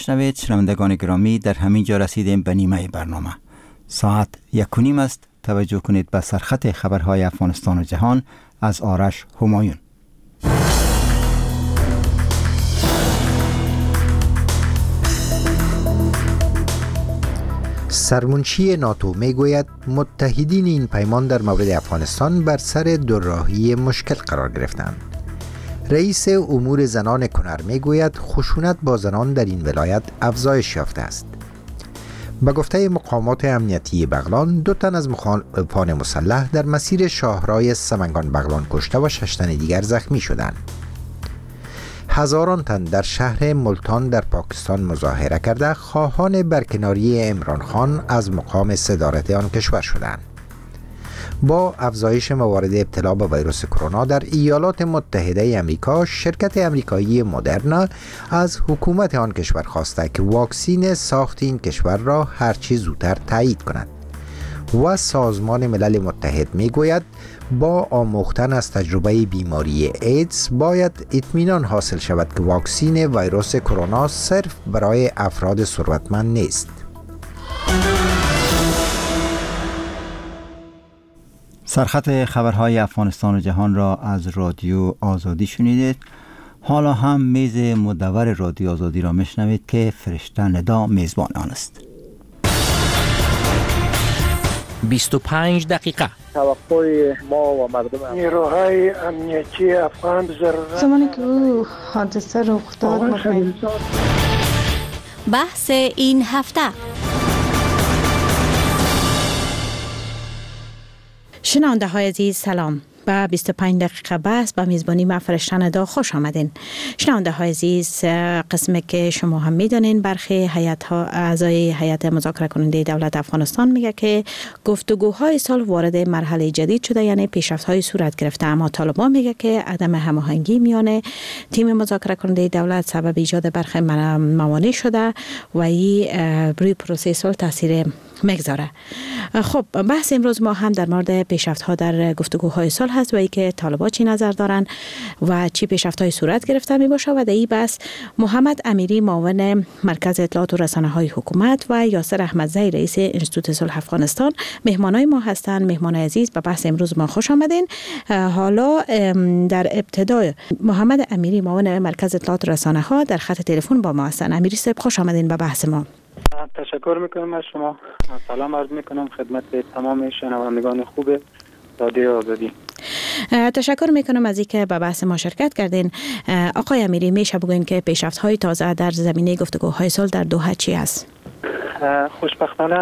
میشنوید. شنوندگان گرامی، در همین جا رسیدیم به نیمه برنامه. ساعت 1:30 است. توجه کنید به سرخط خبرهای افغانستان و جهان از آرش همایون. سرمنشی ناتو میگوید متحدین این پیمان در مورد افغانستان بر سر دوراهی مشکل قرار گرفتند. رئیس امور زنان کنر میگوید خشونت با زنان در این ولایت افزایش یافته است. به گفته مقامات امنیتی بغلان 2 تن از مخالفان مسلح در مسیر شاهرای سمنگان بغلان کشته و 6 تن دیگر زخمی شدند. هزاران تن در شهر ملتان در پاکستان مظاهره کرده خواهان برکناری عمران خان از مقام صدارت آن کشور شدند. با افزایش موارد ابتلا به ویروس کرونا در ایالات متحده آمریکا، شرکت آمریکایی مدرنا از حکومت آن کشور خواسته که واکسین ساخت این کشور را هرچه زودتر تایید کند و سازمان ملل متحد میگوید با آموختن از تجربه بیماری ایدز باید اطمینان حاصل شود که واکسین ویروس کرونا صرف برای افراد ثروتمند نیست. سرخط خبرهای افغانستان و جهان را از رادیو آزادی شنیدید. حالا هم میز مدور رادیو آزادی را میشنوید که فرشته ندا میزبان آن است. 25 دقیقه توقع ما و مردم نیروهای امنیتی افغان ضرورت زمانی که او حادثه رخ داد بحث این هفته. شنونده های عزیز سلام. با 25 دقیقه بحث با میزبانی من فرشته ندا خوش آمدین. شنونده های عزیز، قسمی که شما هم میدانین برخی اعضای هیئت مذاکره کننده دولت افغانستان میگه که گفتگوهای صلح وارد مرحله جدید شده، یعنی پیشرفت‌های صورت گرفته، اما طالبان میگه که عدم هماهنگی میان تیم مذاکره کننده دولت سبب ایجاد برخی موانع شده و این روی پروسه صلح تاثیر میگذاره. خب بحث امروز ما هم در مورد پیشرفت‌ها در گفتگوهای صلح هست و ای که طالبان چی نظر دارن و چی پیشرفت‌های صورت گرفته می باشه و در این بحث محمد امیری معاون مرکز اطلاعات و رسانه‌های حکومت و یاسر احمدزی رئیس انستیتوت صلح افغانستان مهمانای ما هستند. مهمانای عزیز به بحث امروز ما خوش آمدین. حالا در ابتدا محمد امیری معاون مرکز اطلاعات و رسانه‌ها در خط تلفن با ما هستند. امیری صاحب خوش آمدین به بحث ما. تشکر میکنم از شما. سلام عرض میکنم خدمت تمام شنوندگان خوب رادیو آزادی. تشکر میکنم از اینکه به بحث ما شرکت کردین. آقای امیری، میشه بگوین که پیشرفت‌های تازه در زمینه گفتگوهای صلح در دوحه چی است؟ خوشبختانه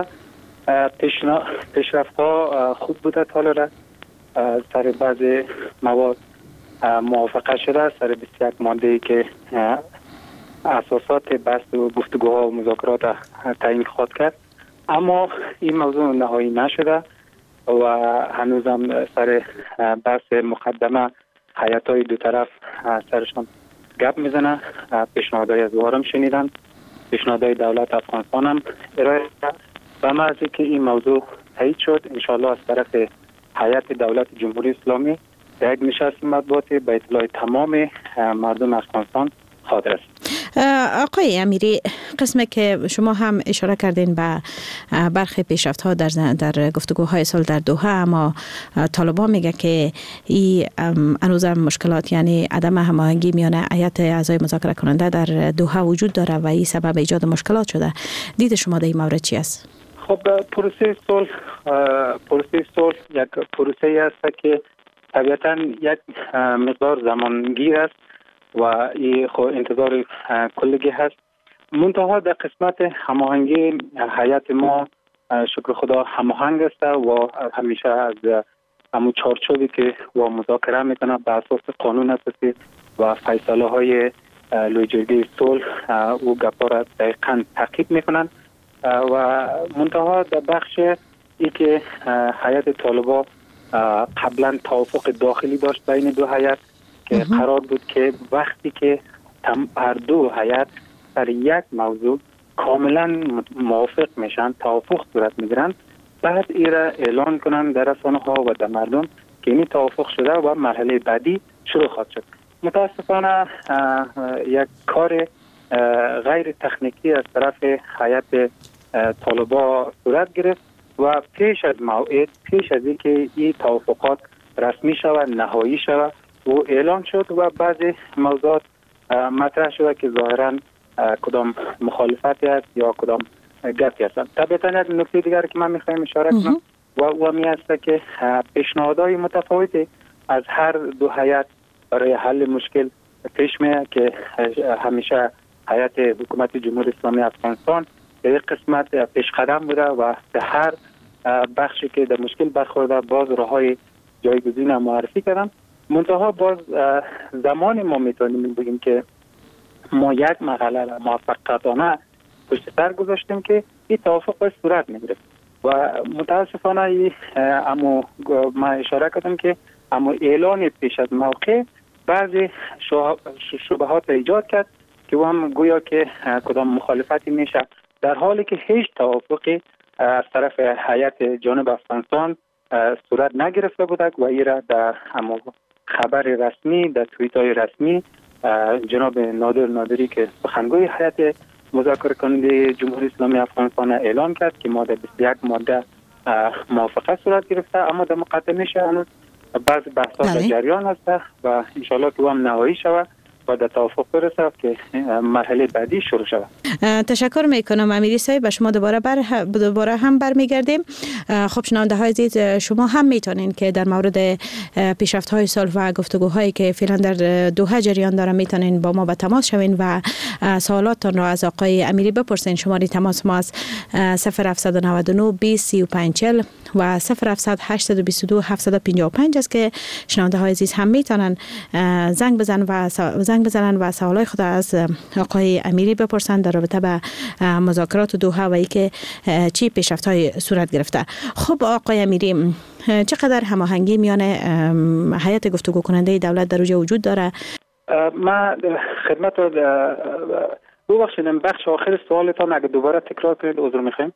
پیشرفت‌ها خوب بوده. حالا سر بعض مواد موافقه شده، سر 21 ماده‌ای که اساسات بحث و گفتگوها و مذاکرات تعیین خواهد کرد، اما این موضوع نهایی نشده و هنوزم سر بحث مقدمه هیئت‌های دو طرف سرشان گپ میزنه. پیشنهادهای از وارم شنیدن، پیشنهادهای دولت افغانستان هم ارائه شد و مرزی که این موضوع تایید شد، انشاءالله از طرف هیئت دولت جمهوری اسلامی یک نشست مطبوعاتی به اطلاع تمام مردم افغانستان خواهد رسید. آقای امیری، قسمی که شما هم اشاره کردین به برخی پیشرفت‌ها در گفتگوهای صلح در دوحه، اما طالبان میگه که این هنوزم مشکلات، یعنی عدم هماهنگی میان هیئت اعضای مذاکره کننده در دوحه وجود داره و این سبب ایجاد مشکلات شده. دید شما در این مورد چی است؟ خب پروسه صلح یک پروسه است که طبیعتاً یک مقدار زمانگیر است و این خو انتظار کلگی هست. منتها در قسمت هماهنگی هیئت ما شکر خدا هماهنگ است و همیشه از همون چارچوبی که و مذاکره میکنه به اساس قانون اساسی و فیصله های لوی جرگه صلح او گپا را دقیقاً تعقیب میکنن و منتها در بخش ای که هیئت طالبان قبلا توافق داخلی داشت بین دو هیئت که قرار بود که وقتی که هر دو هیئت سر یک موضوع کاملا موافق میشن، توافق صورت میگیرن، بعد این را اعلان کنن در رسانه ها و در مردم که این توافق شده و مرحله بعدی شروع خواهد شد. متاسفانه یک کار غیر تکنیکی از طرف هیئت طالبا صورت گرفت و پیش از موعد، پیش از اینکه این توافقات رسمی شود، نهایی شود و اعلان شد و بعضی موضوعات مطرح شده که ظاهرا کدام مخالفتی است یا کدام گپی است. طبعا یک نکته دیگر که من میخوایم اشاره کنم و می است که پیشنهادهای متفاوتی از هر دو هیئت برای حل مشکل پیش میاد که همیشه هیئت حکومت جمهوری اسلامی افغانستان به یک قسمت پیش قدم بوده و به هر بخشی که در مشکل برخورده باز راههای جایگزین معرفی کردن. منتها باز زمان ما میتونیم بگیم که ما یک مرحله موفقیتانه پشت سر گذاشتیم که این توافق صورت میگرفت و متاسفانه ما اشاره کردم که اما اعلان پیش از موقع بعضی شبهات ایجاد کرد که هم گویا که کدام مخالفتی میشه، در حالی که هیچ توافقی از طرف هیئت جانب افغانستان صورت نگرفته بودند و این را در خبر رسمی، در توییت های رسمی جناب نادری که سخنگوی هیئت مذاکره کننده جمهوری اسلامی افغانستان اعلان کرد که ماده 21 ماده موافقت صورت گرفته، اما در مقدمش هنوز بعض بحث‌ها در جریان است و انشالله که هم نهایی شود و در توافق برسه که مرحله بعدی شروع شود. تشکر میکنم امیری صاحب. به شما دوباره هم برمیگردیم. خب شنونده های عزیز، شما هم میتونین که در مورد پیشرفت های صلح و گفتگوهایی که فعلا در دوحه جریان داره میتونین با ما به تماس شوین و سوالاتتان را از آقای امیری بپرسین. شماره تماس ما از 0799 20 35 40 و 0722 755 است که شنونده های عزیز هم میتونن زنگ بزنن و سوالای خود از آقای امیری بپرسن در رابطه به مذاکرات دوحه و اینکه چی پیشرفت‌های صورت گرفته. خب آقای امیری، چقدر هماهنگی میان هیئت گفتگو کننده دولت در اوجه وجود داره؟ ما خدمت ببخشید بخش آخر سوالتان اگه دوباره تکرار کنید عذر میخوایم.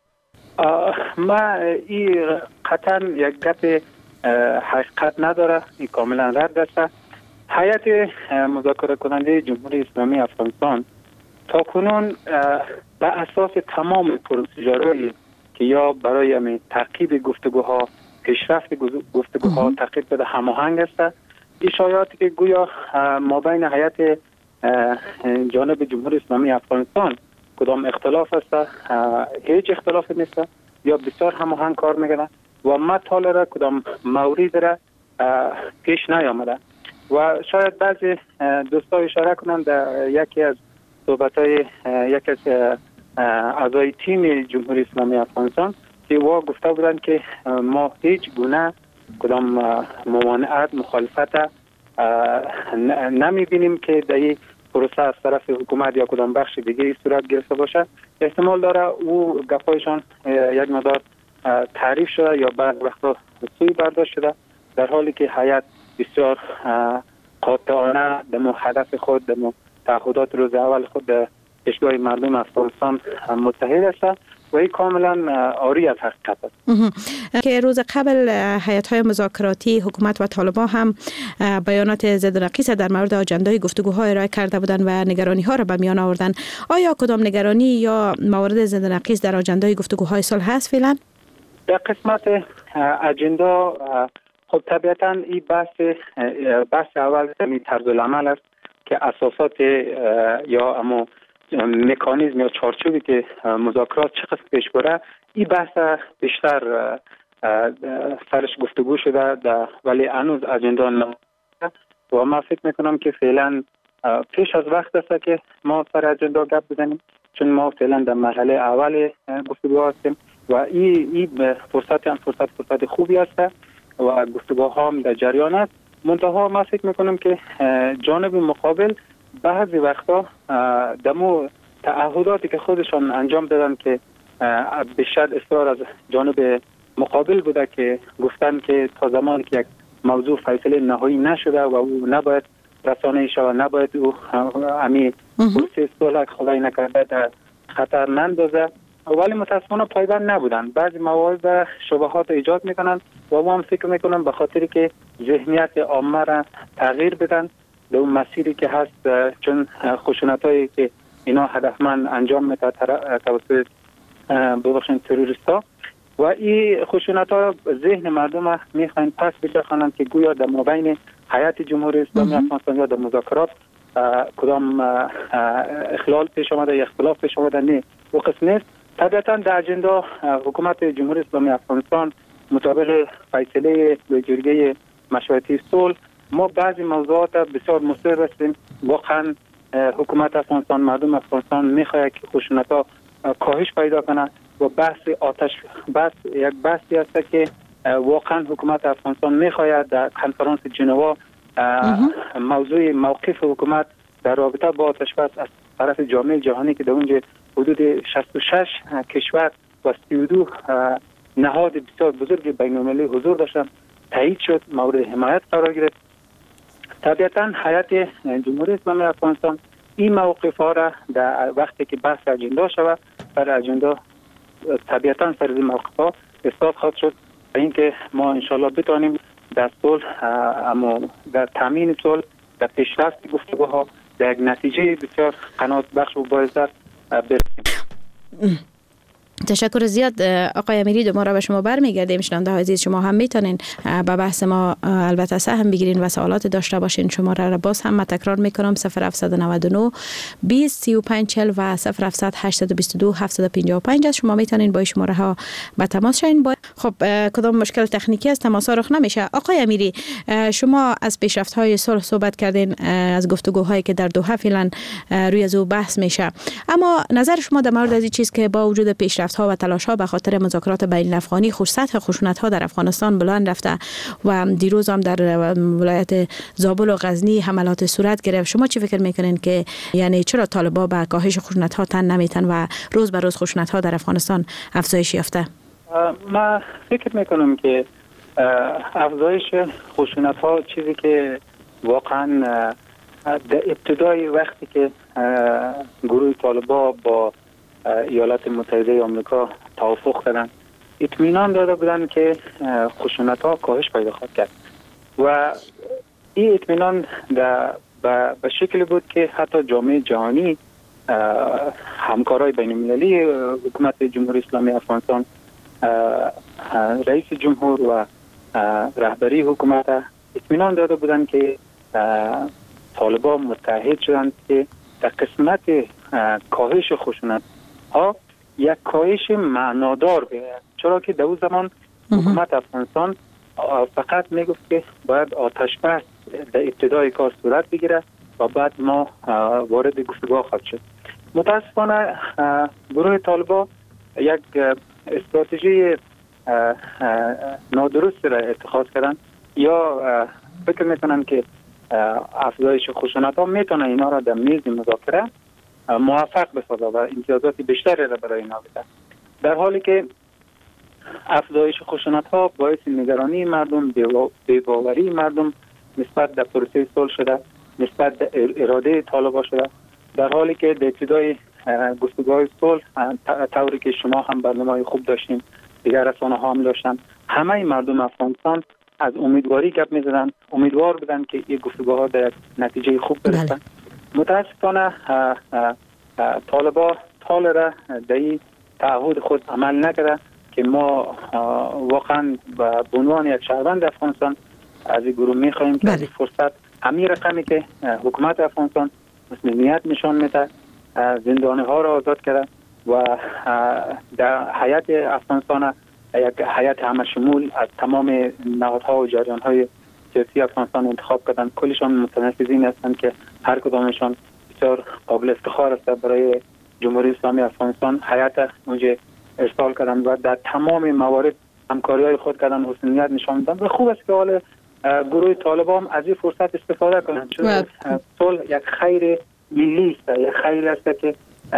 ما این قطعا یک گپ حقیقت نداره، این کاملا رد است. هیئت مذاکره کننده جمهوری اسلامی افغانستان تا کنون به اساس تمام پروسیجرهایی که یا برای تعقیب گفتگوها، پیشرفت گفتگوها تعقیب بده هماهنگ است. اشاراتی که گویا مابین هیئت جانب جمهوری اسلامی افغانستان کدام اختلاف است، هیچ اختلاف نیست یا بسیار هماهنگ کار میکنه و مطالعه را کدام موردی را پیش نیامده و شاید بعضی دوستا اشاره کنند در یکی از صحبت‌های یکی از اعضای تیم جمهوری اسلامی افغانستان که گفته بودند که ما هیچ گونه کدام ممانعت مخالفت نمی‌بینیم که در این پروسه از طرف حکومت یا کدام بخش دیگه صورت گرفته باشه. احتمال داره او گپایشان یک مقدار تعریف شده یا بعض وقتا سوی برداشت شده، در حالی که هیئت بسیار قاطعانه در هدف خود، در تعهدات روز اول خود در پیشگاه مردم افغانستان متحد است و این کاملا عاری از حقیقت است. که روز قبل هیئت‌های مذاکراتی حکومت و طالبان هم بیانات ضد و نقیص در مورد آجندای گفتگوها ارائه کرده بودند و نگرانی‌ها را به میان آوردند. آیا کدام نگرانی یا موارد ضد و نقیص در آجندای گفتگوهای صلح هست فعلا؟ در قسمت اجندا خب طبیعتاً این بحث اول زمین طرز العمل است که اساسات یا اما مکانیزم یا چارچوبی که مذاکرات چقدر پیش بره، این بحث بیشتر سرش گفتگو شده ولی هنوز اجندا نمونده و ما فکر میکنم که فعلا پیش از وقت است که ما سر اجندا گپ بزنیم، چون ما فعلا در مرحله اول گفتگو هستیم و این فرصت خوبی است و گفتگوها هم در جریان است. منتها ما فکر میکنم که جانب مقابل بعضی وقتا دمو تعهداتی که خودشان انجام دادن که بیشتر اصرار از جانب مقابل بوده که گفتن که تا زمانی که یک موضوع فیصله نهایی نشده و او نباید رسانه‌ای شود، نباید او امی پروسه صلح خدای نکرده در خطر نندازه، ولی متاسفانه پایبند نبودن. بعضی موارد شبهات ایجاد میکنن و ما هم فکر میکنم به خاطری که ذهنیت عامه را تغییر بدن در اون مسیری که هست، چون خشونتایی که اینا هدفمند انجام میده توسط ببخشید تروریستا و این خشونت ها ذهن مردم میخواین پس بچرخانند که گویا در مابین هیئت جمهوری اسلامی افغانستان یا در مذاکرات کدام اخلال پیش آمده یا اختلاف پیش آمده نه و قسم نیست. طبیعتا در اجندا حکومت جمهوری اسلامی افغانستان مطابق فیصله جرگه مشورتی صلح ما بعضی موضوعات بسیار مصر هستیم. واقعا حکومت افغانستان مردم افغانستان میخواهد که خشونت‌ها کاهش پیدا کنه و بحث یک بحثی است که واقعا حکومت افغانستان میخواهد در کنفرانس ژنوا موضوع موقف حکومت در رابطه با آتش بس از طرف جامعه جهانی که در اونجا حدود 66 کشور و 32 نهاد بسیار بزرگ بین‌المللی حضور داشتند تایید شد، مورد حمایت قرار گرفت. طبیعتا هیئت جمهوری اسلامی افغانستان این موقف ها را در وقتی که بحث اجندا شود بر اجندا طبیعتا سر این موقف ها اثبات خواهد شد و اینکه ما انشالله بتوانیم در صلح اما در تامین صلح در پیشرفت گفتگوها در یک نتیجه بسیار قناعت بخش و باعث برسیم. تشکر زیاد آقای امیری. دوباره به شما برمیگردیم. شنونده های عزیز شما هم میتونین به بحث ما البته سهم بگیرین و سوالات داشته باشین. شماره را باز هم تکرار میکنم 0799 20 35 40 و 0700 822 755 است. شما میتونین با شماره ها به تماس شین. خب کدام مشکل تکنیکی از تماس رخ نمیشه. آقای امیری شما از پیشرفت های صلح صحبت کردین، از گفتگوهایی که در دوحه فعلا روی از او بحث میشه، اما نظر شما در مورد از این چیز که با وجود پیشرفت ها و تلاش ها به خاطر مذاکرات بین الافغانی سطح خشونت ها در افغانستان بلند رفته و دیروز هم در ولایت زابل و غزنی حملات صورت گرفت، شما چی فکر میکنین که یعنی چرا طالبان به کاهش خشونت ها تن نمیتن و روز به روز خشونت ها در افغانستان افزایش یافته؟ من فکر میکنم که افزایش خشونت ها چیزی که واقعا در ابتدای وقتی که گروه طالبان با ایالات متحده آمریکا توافق کردن اطمینان داده بودن که خشونت ها کاهش پیدا خواهد کرد و این اطمینان به شکلی بود که حتی جامعه جهانی همکارای بین المللی حکومت جمهوری اسلامی افغانستان رئیس جمهور و رهبری حکومت اطمینان داده بودن که طالبان متحد شدند که در قسمت کاهش خشونت ها یک کاهش معنادار بیاید، چرا که در اون زمان حکومت افغانستان فقط میگفت که باید آتش بس در ابتدای کار صورت بگیره و بعد ما وارد گفتگو خواهد شد. متاسفانه گروه طالبان یک استراتژی نادرست را اتخاذ کردن یا فکر میکنن که افزایش خشونت ها میتونه اینا را در میز مذاکره موفق بسازه و امتیازات بیشتری را برای اینا بده، در حالی که افزایش خشونت ها باعث نگرانی مردم، بی‌باوری مردم نسبت در پروسه صلح شده، نسبت در اراده طالبان شده، در حالی که در ابتدای گفتگوهای صلح طوری که شما هم برنامه خوب داشتین، دیگر رسانه ها هم داشتن، همه مردم افغانستان از امیدواری گپ می‌زدن، امیدوار بودن که این گفتگوها در نتیجه خوب برسن. متاسفانه طالبان طال را در این تعهد خود عمل نکرده که ما واقعا به عنوان یک شهروند افغانستان از این گروه می‌خواهیم که از این فرصت همین رقمی که حکومت افغانستان مسئولیت نشان میده، زندانی ها را آزاد کرده و در هیئت افغانستان یک هیئت همشمول از تمام نهادها و جریان‌های سیاسی افغانستان انتخاب کردن. کلشان متنفذین هستند که هر کدامشان بسیار قابل افتخار است برای جمهوری اسلامی افغانستان. هیئت اونجا ارسال کردن و در تمام موارد همکاری‌های خود کردن، حسنیت نشان دادن و خوب است که حال گروه طالبان از این فرصت استفاده کنند، چون صلح یک خیر ملی است، یک خیر است که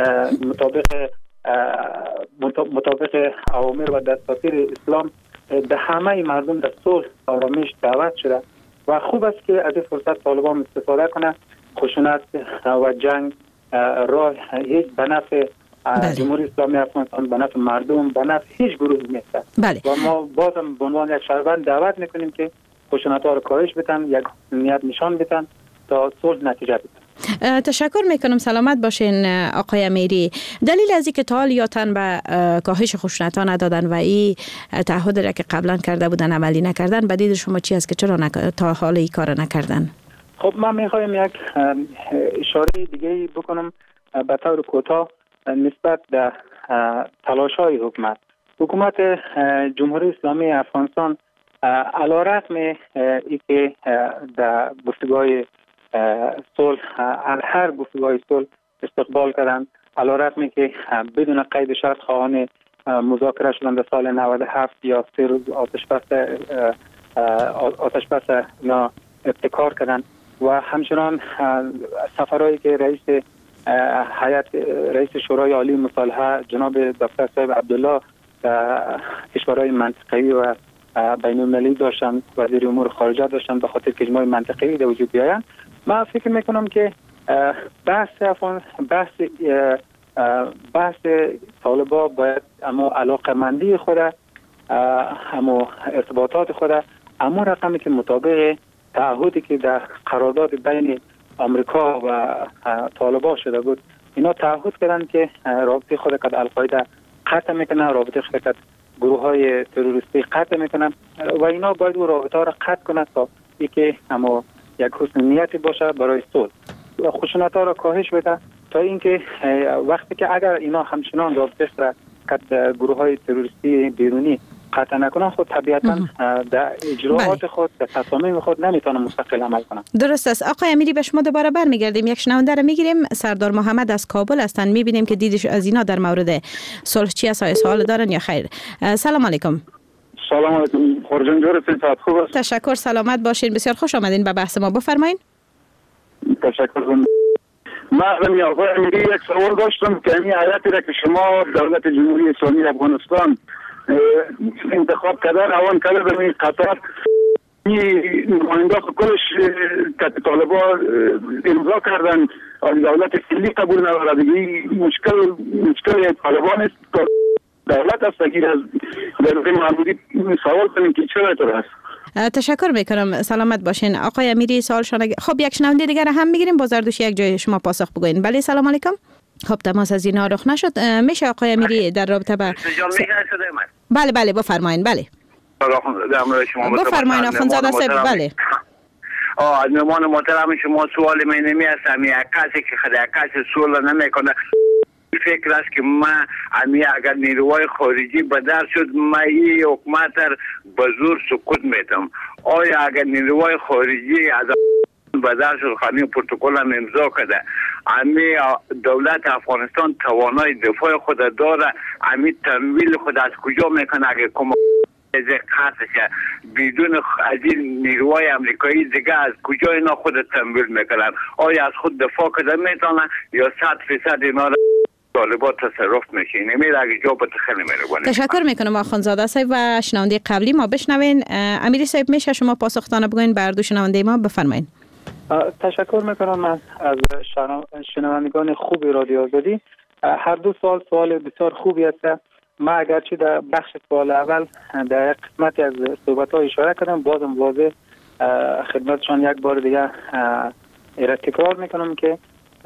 مطابق اوامر و دستور اسلام به همه مردم در صلح آرامش دعوت شده و خوب است که از این فرصت طالبان استفاده کنه. خشونت و جنگ راه هیچ به نفع جمهوری اسلامی افغانستان، به نفع مردم، به نفع هیچ گروه نیست و ما بازم به عنوان یک شهروند دعوت میکنیم که خشونت ها رو کاهش بدن، یک نیت نشان بدن تا صلح نتیجه بده. تشکر میکنم. سلامت باشین آقای امیری. دلیل از اینکه تا حال یا تن به کاهش خشونت‌ها ندادن و این تعهد را که قبلا کرده بودن عملی نکردن، به دید شما چی است که چرا تا حال این کار نکردن؟ خب من میخوایم یک اشاره دیگه بکنم به طور کوتاه نسبت به تلاش‌های حکومت جمهوری اسلامی افغانستان علیرغم اینکه در گفتگوهای صلح هر گفتگوهای صلح استقبال کردند، علیرغم که بدون قید شرط خواهان مذاکره شدن در سال 97 یا 3 روز آتش بس اینا ابتکار کردند و همچنان سفرهایی که رئیس شورای عالی مصالحه جناب دکتر صاحب عبدالله کشورهای منطقه‌ای و بین المللی داشتن، وزیر امور خارجه داشتن به خاطر که اجماع منطقه‌ای در وجود بیاین. من فکر میکنم که بحث طالبا باید اما علاقمندی خود، اما ارتباطات خود، اما رقمی که مطابق تعهدی که در قرارداد بین آمریکا و طالبا شده بود، اینا تعهد کردن که رابطه خود که القاعده قطع میکنن، رابطه خود که گروه های تروریستی قطع میکنن و اینا باید اون رابطه ها را قطع کنند تا اینکه اما یک حسن نیتی باشه برای صلح و خشونت ها را کاهش بده، تا اینکه وقتی که اگر اینا همچنان رابطه را که گروه های تروریستی بیرونی قطع نکنن، خود طبیعتا در اجراعات خود، در تصامیم خود نمیتونه مستقل عمل کنن. درست است. آقای امیری، به شما دوباره برمیگردیم. یک شنونده رو میگیریم. سردار محمد از کابل هستن. میبینیم که دیدش از اینا در مورد صلح چی است؟ سوال دارن یا خیر؟ سلام علیکم. سلام علیکم. خورجان جورتون صحت خوب است؟ تشکر، سلامت باشین. بسیار خوش آمدین به بحث ما. بفرمایید. تشکر. من آقای امیری یک سوال داشتم که این حالتی را که شما دولت جمهوری اسلامی افغانستان انتخاب کردن، اوان کرده به قطر نماینده کلش که طالبا امضا کردن، دولت فعلی قبول نداره دیگه. مشکل طالبان است. دولت است که از دولت محمودی سوال کنیم که چرا اینطور است. تشکر میکنم. سلامت باشین. آقای امیری سوالشان خب یک شنونده دیگر هم میگیریم. بازردوش یک جای شما پاسخ بگوین. بله سلام علیکم. خب تماس از اینا رخ نشد. میشه آقای امیری در رابطه با بله بفرمایین. بله بفرمایین آخوندزاده صاحب. بله نمان محترم شما سوال من نمی هستم. یک کسی که کسی سوال نمیکنه فکر است که من اگر نیروهای خارجی بدر شد من این حکومت به زور سقوط میتم. آیا اگر نیروهای خارجی از بدر شد خانه پروتکل هم امضا کرده، امی دولت افغانستان توانای دفاع خود داره، امی تمویل خود از کجا میکنه؟ اگر کمک خاصشه بدون از این نیروهای امریکایی دیگه از کجا اینا خود تمویل میکنن؟ آیا از خود دفاع کرده میتونن یا 100% اینا را طالبات تصرف میشه؟ نمیره اگه جا به خیلی میره. تشکر میکنم آخوندزاده صاحب. و شنونده قبلی ما بشنوین. امیری صاحب میشه شما پاسختانه بگوین بر دو شنونده ما؟ بفرمایید. تشکر میکنم من از شنوندگان خوبی رادیو آزادی. هر دو سوال بسیار خوبی است. من اگرچه در بخش سوال اول در یک قسمتی از صحبت‌ها اشاره کردم، بازم واضح خدمتشان یک بار دیگه تکرار میکنم که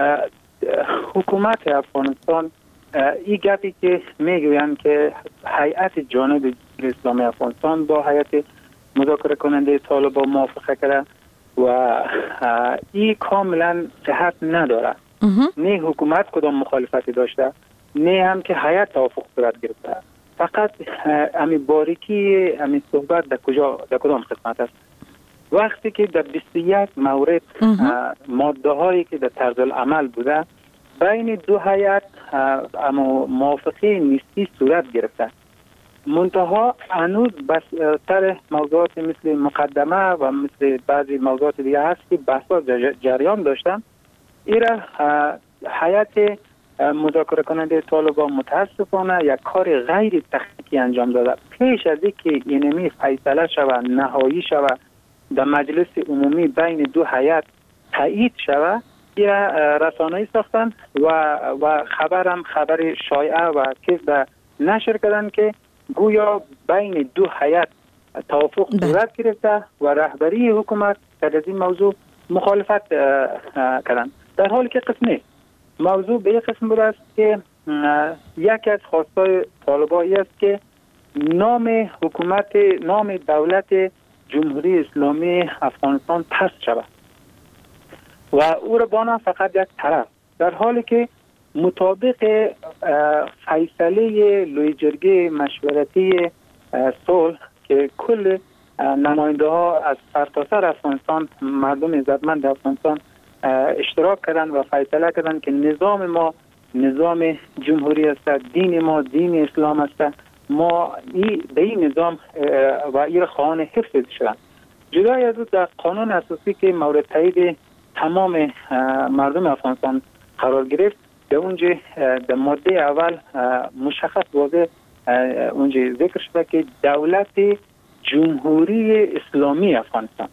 حکومت افغانستان این گپی که میگویند که هیئت جانب اسلامی افغانستان با هیئت مذاکره کننده طالبان موافقه کرده و این کاملا صحت نداره. نه حکومت کدام مخالفتی داشته، نه هم که هیئت توافق صورت گرفته. فقط امی باریکی امی صحبت در کدام قسمت است؟ وقتی که در 21 مورد ماده هایی که در طرز العمل بوده بین دو هیئت اما موافقه نیستی صورت گرفته، منتها هنوز بس تر موضوعات مثل مقدمه و مثل بعضی موضوعات دیگه هست که بحثا جریان داشتن. ایره هیئت مذاکره کننده طالبان متاسفانه یک کار غیر تخنیکی انجام داده. پیش از اینکه اینمی فیصله شود، نهایی شود، در مجلس عمومی بین دو هیئت تایید شود، این رسانه‌ای ساختن و خبر شایعه و کذب نشر کردن که گویا بین دو هیئت توافق صورت گرفته و رهبری حکومت در این موضوع مخالفت کردن. در حالی که قسمه موضوع به یک قسم بوده است که یکی از خواستای طالبان است که نام حکومت، نام دولت جمهوری اسلامی افغانستان پس شود و او را بانه فقط یک طرف، در حالی که مطابق فیصله لوی جرگه مشورتی صلح که کل نماینده ها از سرتاسر افغانستان، مردم عزتمند افغانستان اشتراک کردند و فیصله کردند که نظام ما نظام جمهوری است، دین ما دین اسلام است، ما به این نظام و این خواهان حفظ شدند. جدای از در قانون اساسی که مورد تایید تمام مردم افغانستان قرار گرفت، در اونجا در ماده اول مشخص واضح اونجا ذکر شده که دولت جمهوری اسلامی افغانستان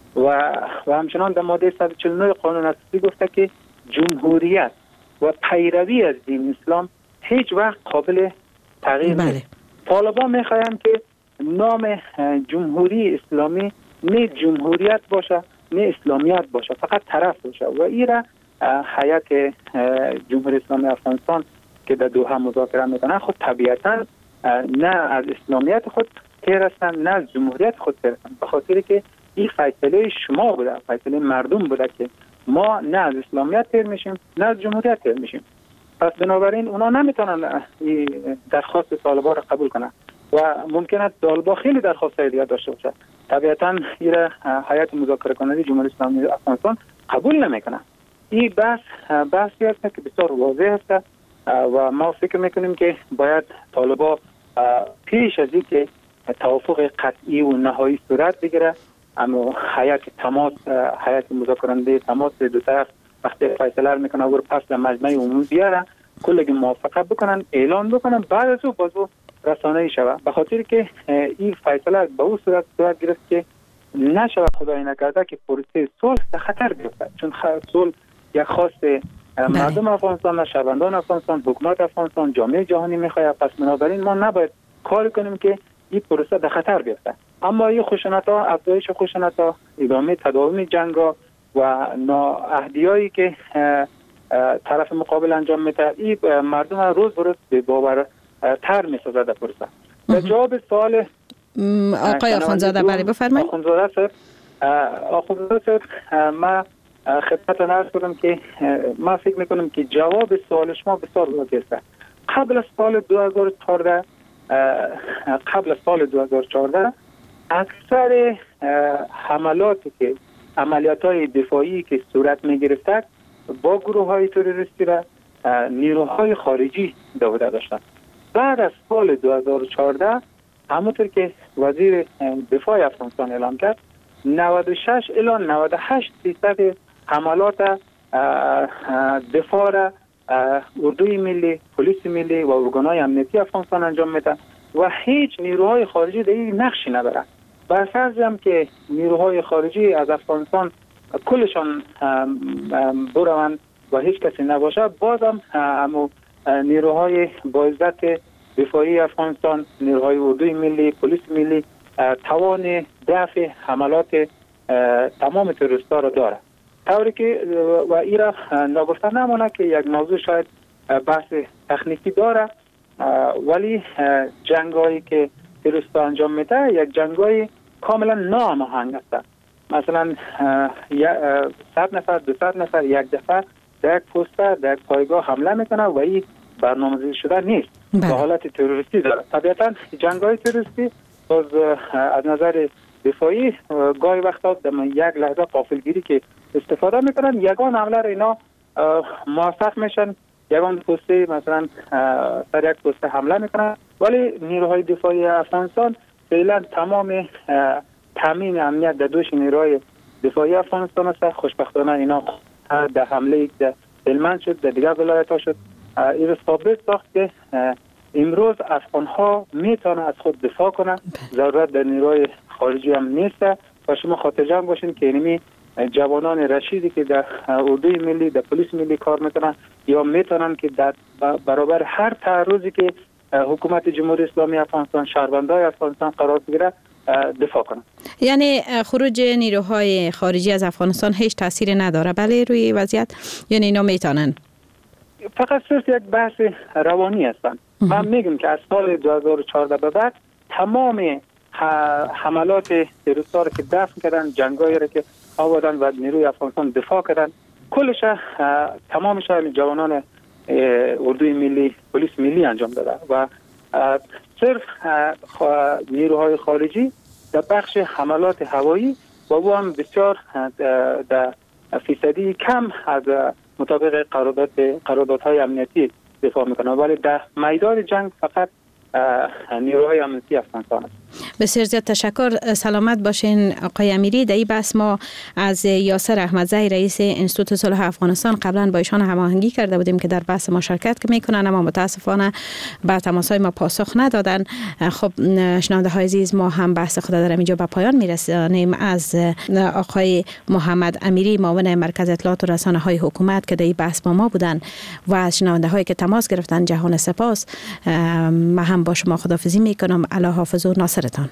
و همچنان در ماده 149 قانون اساسی گفته که جمهوریت و پیروی از دین اسلام هیچ وقت قابل تغییر نیست. طالبان میخواهند که نام جمهوری اسلامی نه جمهوریت باشه نه اسلامیت باشه، فقط طرف باشه و این را هیئت جمهوری اسلامی افغانستان که در دوحه مذاکره میکنن خود طبیعتا نه از اسلامیت خود تیر هستن نه از جمهوریت خود تیر هستن، به خاطر که این فیصله شما بوده، فیصله مردم بوده که ما نه از اسلامیت تیر میشیم نه از جمهوریت تیر میشیم. پس بنابراین اونا نمیتونن درخواست طالبان را قبول کنن و ممکنه طالبان خیلی درخواست‌های دیگه داشته باشه. طبیعتا این هیئت مذاکره کننده جمهوری اسلامی افغانستان قبول نمیکنه. این بحثی است که بسیار واضح است و ما فکر میکنیم که باید طالبان پیش از اینکه توافق قطعی و نهایی صورت بگیره، اما هیئت مذاکره کننده تماس دو طرف وقتی فیصله میکنه و پس در مجمع عمومی بیاره، کلگی موافقت بکنن، اعلان بکنن، بعد از او بازو رسانه‌ای شود، به خاطر که این فیصله به اون صورت گرفت که نشود خدای نکرده که پروسه صلح در خطر بیفته، چون صلح یک خواست مردم افغانستان، شهروندان افغانستان، حکومت افغانستان، جامعه جهانی میخواد. پس بنابراین ما نباید کار کنیم که این پروسه در خطر بیفته. اما این خشونت‌ها، افزایش خشونت‌ها، ادامه تداوم جنگ‌ها و نااهلی‌هایی که طرف مقابل انجام میده، این مردم روز به روز به باورتر میسازه در پروسه. در جواب سوال آقای آخوندزاده بله بفرمایید. آخوندزاده صاحب ما خدمتتون عرض کنم که ما فکر میکنم که جواب سوال شما بسیار واضح است. قبل از سال 2014 اکثر عملیات‌های دفاعی که صورت می‌گرفت با گروه‌های تروریستی و نیروهای خارجی دوده داشتند. بعد از سال 2014 همونطور که وزیر دفاع افغانستان اعلام کرد، 96 الی 98% حملات دفاع را اردوی ملی، پلیس ملی و ارگان‌های امنیتی افغانستان انجام میده و هیچ نیروهای خارجی در این نقشی نداره. بر فرض هم که نیروهای خارجی از افغانستان کلشان بروند و هیچ کسی نباشه، بازم نیروهای با عزت دفاعی افغانستان، نیروهای اردوی ملی، پلیس ملی توان دفع حملات تمام تروریست‌ها را داره. طوری که و این را نگفته نمانه که یک موضوع شاید بحث تکنیکی داره، ولی جنگایی که تروریست‌ها انجام میده یک جنگای کاملا ناهماهنگ است. مثلا 100 نفر 200 نفر یک دفعه در یک پوسته در یک پایگاه حمله میکنه و این برنامه‌ریزی شده نیست، به حالت تروریستی داره. طبیعتا جنگ‌های تروریستی باز از نظر دفاعی گاهی وقتا در یک لحظه غافلگیری که استفاده میکنن، یگان حمله را اینا موفق میشن، یگان پوسته مثلا سر یک پوسته حمله میکنن، ولی نیروهای دفاعی افغانستان فعلا تمام تامین امنیت در دوش نیروهای دفاعی افغانستان است. خوشبختانه اینا در حمله در هلمند شد، در دیگر ولایت ها شد، این ثابت ساخت که امروز افغان‌ها میتونن از خود دفاع کنن، ضرورت در نیروهای خارجی هم نیست. و شما خاطرجمع باشین که اینمی جوانان رشیدی که در اردوی ملی، در پلیس ملی کار میکنن یا میتونن که در برابر هر تعرضی که حکومت جمهوری اسلامی افغانستان، شهروندای افغانستان قرار بگیره، دفاع کنند. یعنی خروج نیروهای خارجی از افغانستان هیچ تأثیری نداره بله روی وضعیت؟ یعنی اینا میتونن فقط صرف یک بحث روانی هستند. من میگم که از سال 2014 به بعد تمام حملات تروریستا را که دفن کردن، جنگایی را که آوردن و نیروی افغانستان دفاع کردن، کلش تمامش جوانان اردوی ملی، پلیس ملی انجام داده و صرف نیروهای خارجی در بخش حملات هوایی و او هم بسیار در فیصدی کم از مطابق قراردادهای امنیتی دفاع میکنه، ولی در میدان جنگ فقط نیروهای امنیتی افغانستان است. بسیار زیاد تشکر. سلامت باشین آقای امیری. در این بحث ما از یاسر احمدزی رئیس انستیتوت صلح افغانستان قبلا با ایشان هماهنگی کرده بودیم که در بحث ما شرکت میکنن، اما متاسفانه به تماس‌های ما پاسخ ندادن. خب شنونده های عزیز، ما هم بحث خود در اینجا به پایان میرسانیم. از آقای محمد امیری معاون مرکز اطلاعات و رسانه های حکومت که در این بحث با ما بودن و از شنونده هایی که تماس گرفتن جهان سپاس. ما هم با شما خداحافظی میکنم. الله حافظ و ناصرتان.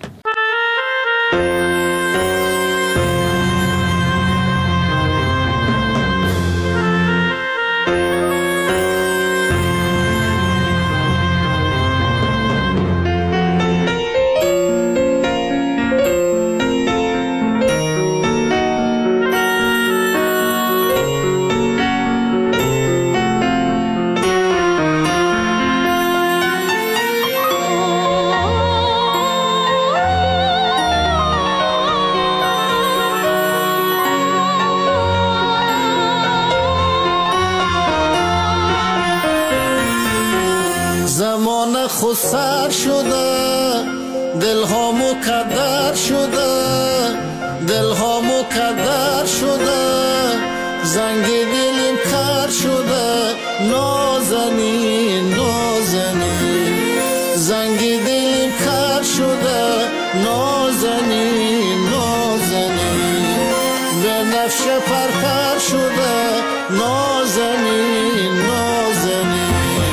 خسر شده دلها مکدر شده، دلها مکدر شده، زنگ دلم کر شده، نازنین نازنین، زنگ دلم کر شده، نازنین نازنین، به نفش پرپر شده، نازنین نازنین.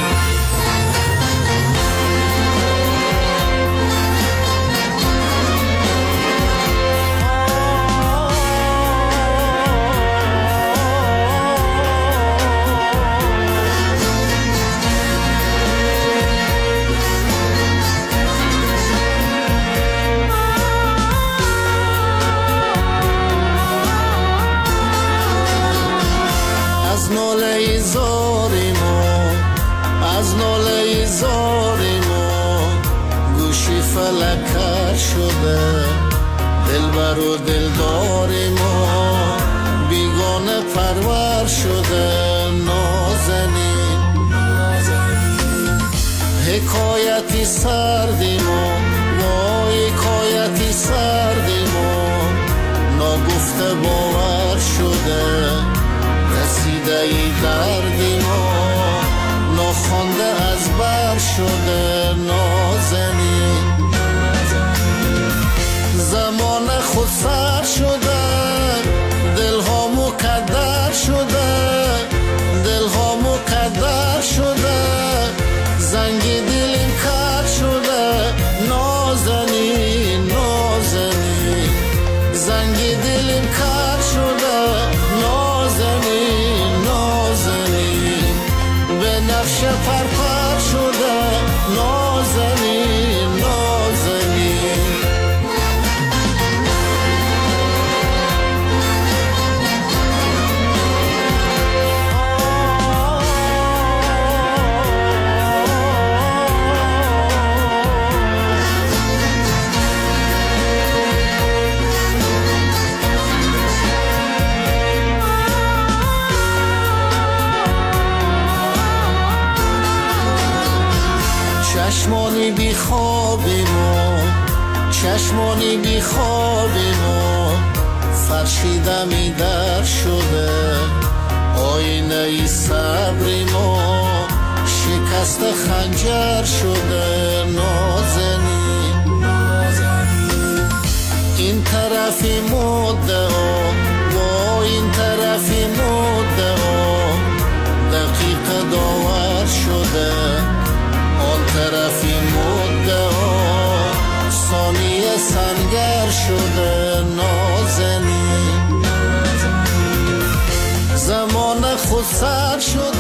فلکر شده دلبر و دلدار ما، بیگانه پرور شده، نازنین حکایتی سردی ما، وای حکایتی سردی ما، ناگفته باور شده، رسیده ای دردی ما، ناخوانده از بر شده، نازنین زمان خود سر شده، دلها مکدر شده، دلها مکدر شده، زنگ دلم کر شده، نازنین نازنین، زنگ دلم کر شده، نازنین نازنین، به نفش پرپر شده، نازنین نازنین. چشمانی بی خوابی ما، چشمانی بی خوابی ما، فرشیده می در شده، آینه ای صبری ما، شکست خنجر شده، نازنین این طرفی مدعا و این طرفی مدعا، دقیق داور شده، آن طرفی مدعا، ثانیه سنگر شده نازنین زمان خود سر شده